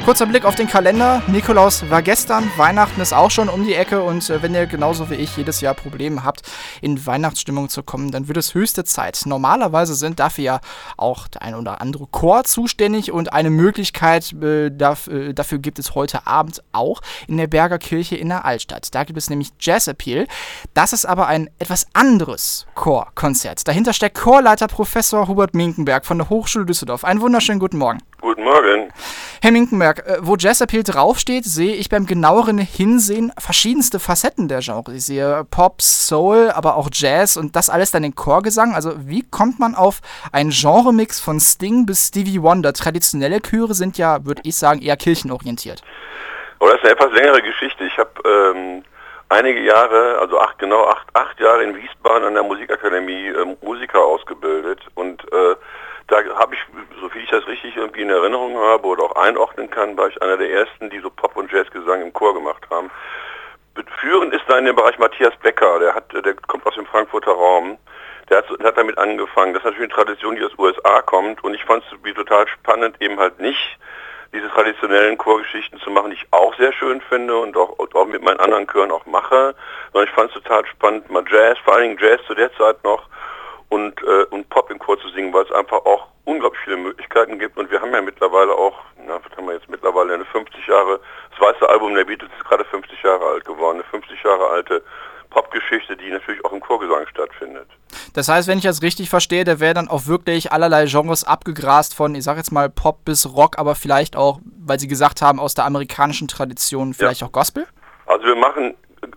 Kurzer Blick auf den Kalender. Nikolaus war gestern, Weihnachten ist auch schon um die Ecke und wenn ihr genauso wie ich jedes Jahr Probleme habt, in Weihnachtsstimmung zu kommen, dann wird es höchste Zeit. Normalerweise sind dafür ja auch der ein oder andere Chor zuständig und eine Möglichkeit dafür gibt es heute Abend auch in der Berger Kirche in der Altstadt. Da gibt es nämlich Jazz Appeal. Das ist aber ein etwas anderes Chorkonzert. Dahinter steckt Chorleiter Professor Hubert Minkenberg von der Hochschule Düsseldorf. Einen wunderschönen guten Morgen. Guten Morgen. Herr Minkenberg, wo Jazz Appeal draufsteht, sehe ich beim genaueren Hinsehen verschiedenste Facetten der Genre. Ich sehe Pop, Soul, aber auch Jazz und das alles dann in Chorgesang. Also wie kommt man auf einen Genremix von Sting bis Stevie Wonder? Traditionelle Chöre sind ja, würde ich sagen, eher kirchenorientiert. Oh, das ist eine etwas längere Geschichte. Ich habe einige Jahre, also acht Jahre in Wiesbaden an der Musikakademie Musiker ausgebildet und da habe ich, soviel ich das richtig irgendwie in Erinnerung habe oder auch einordnen kann, war ich einer der ersten, die so Pop- und Jazzgesang im Chor gemacht haben. Führend ist da in dem Bereich Matthias Becker, der kommt aus dem Frankfurter Raum. Der hat damit angefangen. Das ist natürlich eine Tradition, die aus den USA kommt und ich fand es total spannend, eben halt nicht diese traditionellen Chorgeschichten zu machen, die ich auch sehr schön finde und auch mit meinen anderen Chören auch mache, sondern ich fand es total spannend, mal Jazz, vor allen Dingen Jazz zu der Zeit noch, und Pop im Chor zu singen, weil es einfach auch unglaublich viele Möglichkeiten gibt und wir haben ja mittlerweile auch, was haben wir jetzt mittlerweile, eine 50 Jahre, das weiße Album der Beatles ist gerade 50 Jahre alt geworden, eine 50 Jahre alte Popgeschichte, die natürlich auch im Chorgesang stattfindet. Das heißt, wenn ich das richtig verstehe, da wäre dann auch wirklich allerlei Genres abgegrast von, ich sag jetzt mal Pop bis Rock, aber vielleicht auch, weil Sie gesagt haben, aus der amerikanischen Tradition vielleicht auch Gospel? Also wir machen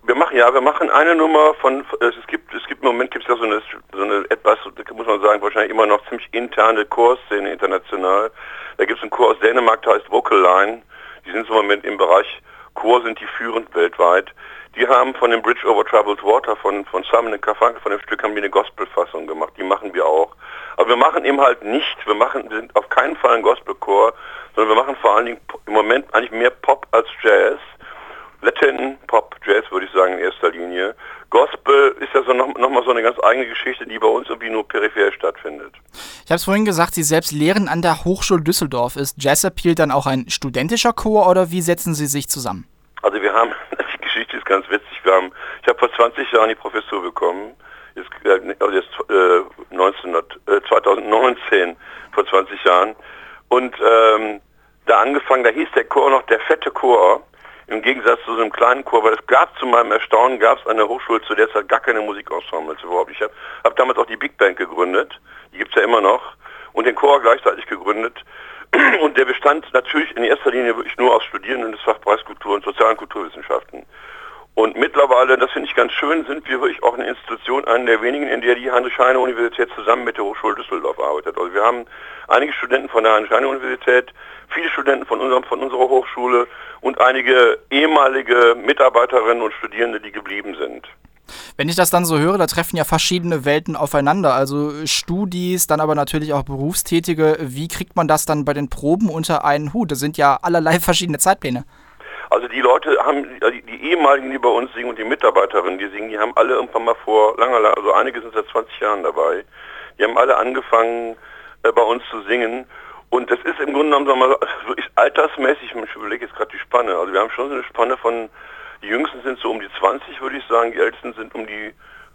eine Nummer von, es gibt im Moment ja so eine etwas, muss man sagen, wahrscheinlich immer noch ziemlich interne Chorszene international. Da gibt es einen Chor aus Dänemark, der heißt Vocal Line. Die sind im Moment im Bereich Chor, sind die führend weltweit. Die haben von dem Bridge over Troubled Water von Simon & Garfunkel, von dem Stück, haben die eine Gospelfassung gemacht. Die machen wir auch. Aber wir machen eben halt nicht, wir sind auf keinen Fall ein Gospelchor, sondern wir machen vor allen Dingen im Moment eigentlich mehr Pop als Jazz. Latin, Pop, Jazz würde ich sagen in erster Linie. Gospel ist ja so noch mal so eine ganz eigene Geschichte, die bei uns irgendwie nur peripher stattfindet. Ich habe es vorhin gesagt, Sie selbst lehren an der Hochschule Düsseldorf. Ist Jazz Appeal dann auch ein studentischer Chor oder wie setzen Sie sich zusammen? Also wir haben, die Geschichte ist ganz witzig, ich habe vor 20 Jahren die Professur bekommen, jetzt 2019, vor 20 Jahren und da angefangen, da hieß der Chor noch der fette Chor. Im Gegensatz zu so einem kleinen Chor, weil es gab zu meinem Erstaunen, an der Hochschule zu der Zeit gar keine Musikensembles überhaupt. Ich hab damals auch die Big Band gegründet, die gibt's ja immer noch, und den Chor gleichzeitig gegründet. Und der bestand natürlich in erster Linie wirklich nur aus Studierenden des Fachbereichs Kultur und Sozial- und Kulturwissenschaften. Und mittlerweile, das finde ich ganz schön, sind wir wirklich auch eine Institution, eine der wenigen, in der die Heinrich-Heine-Universität zusammen mit der Hochschule Düsseldorf arbeitet. Also wir haben einige Studenten von der Heinrich-Heine-Universität, viele Studenten von unserer Hochschule und einige ehemalige Mitarbeiterinnen und Studierende, die geblieben sind. Wenn ich das dann so höre, da treffen ja verschiedene Welten aufeinander, also Studis, dann aber natürlich auch Berufstätige. Wie kriegt man das dann bei den Proben unter einen Hut? Das sind ja allerlei verschiedene Zeitpläne. Also die Leute haben, die ehemaligen, die bei uns singen und die Mitarbeiterinnen, die singen, die haben alle irgendwann mal vor also einige sind seit 20 Jahren dabei. Die haben alle angefangen bei uns zu singen und das ist im Grunde genommen, sagen wir mal, wirklich altersmäßig, ich überlege jetzt gerade die Spanne, also wir haben schon so eine Spanne von, die Jüngsten sind so um die 20, würde ich sagen, die Ältesten sind um die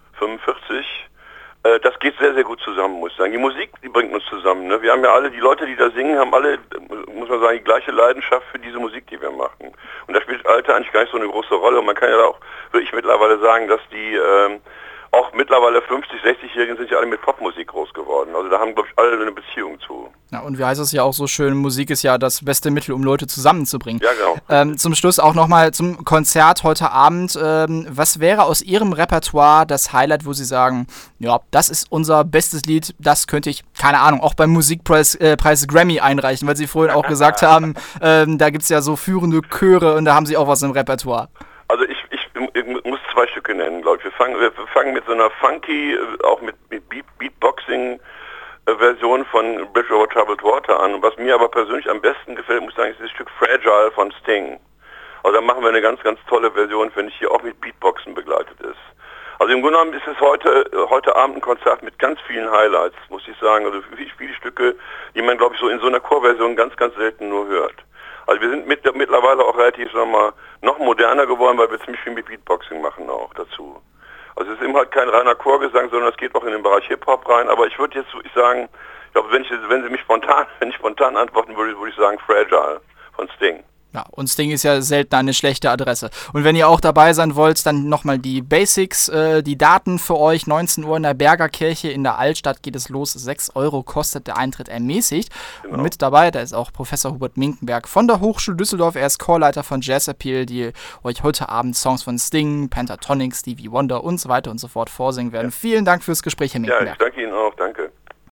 45. Das geht sehr, sehr gut zusammen, muss ich sagen. Die Musik, die bringt uns zusammen. Ne? Wir haben ja alle, die Leute, die da singen, haben alle, muss man sagen, die gleiche Leidenschaft für diese Musik, die wir machen. Und da spielt Alter eigentlich gar nicht so eine große Rolle. Und man kann ja auch wirklich mittlerweile sagen, dass die auch mittlerweile 50-, 60-Jährigen sind ja alle mit Popmusik groß geworden. Also da haben, glaube ich, alle eine Beziehung zu. Ja, und wie heißt es ja auch so schön, Musik ist ja das beste Mittel, um Leute zusammenzubringen. Ja, genau. Zum Schluss auch nochmal zum Konzert heute Abend. Was wäre aus Ihrem Repertoire das Highlight, wo Sie sagen, ja, das ist unser bestes Lied, das könnte ich, keine Ahnung, auch beim Musikpreis Grammy einreichen, weil Sie vorhin auch gesagt haben, da gibt es ja so führende Chöre und da haben Sie auch was im Repertoire. Also ich muss zwei Stücke nennen, glaube ich. Wir fangen mit so einer funky, auch mit Beatboxing Version von Bridge over Troubled Water an. Und was mir aber persönlich am besten gefällt, muss ich sagen, ist das Stück Fragile von Sting. Also da machen wir eine ganz, ganz tolle Version, finde ich, hier auch mit Beatboxen begleitet ist. Also im Grunde genommen ist es heute Abend ein Konzert mit ganz vielen Highlights, muss ich sagen. Also viele Stücke, die man, glaube ich, so in so einer Chorversion ganz, ganz selten nur hört. Also wir sind mittlerweile auch relativ, sagen wir mal, noch moderner geworden, weil wir ziemlich viel mit Beatboxing machen auch dazu. Also es ist eben halt kein reiner Chorgesang, sondern es geht auch in den Bereich Hip-Hop rein. Aber ich würde jetzt sagen, ich glaube, wenn Sie mich spontan antworten würde ich sagen Fragile von Sting. Ja, und Sting ist ja selten eine schlechte Adresse. Und wenn ihr auch dabei sein wollt, dann nochmal die Basics, die Daten für euch. 19 Uhr in der Bergerkirche in der Altstadt geht es los. 6 € kostet der Eintritt ermäßigt. Genau. Und mit dabei, da ist auch Professor Hubert Minkenberg von der Hochschule Düsseldorf. Er ist Chorleiter von Jazz Appeal, die euch heute Abend Songs von Sting, Pentatonix, Stevie Wonder und so weiter und so fort vorsingen werden. Ja. Vielen Dank fürs Gespräch, Herr Minkenberg. Ja, ich danke Ihnen auch. Danke.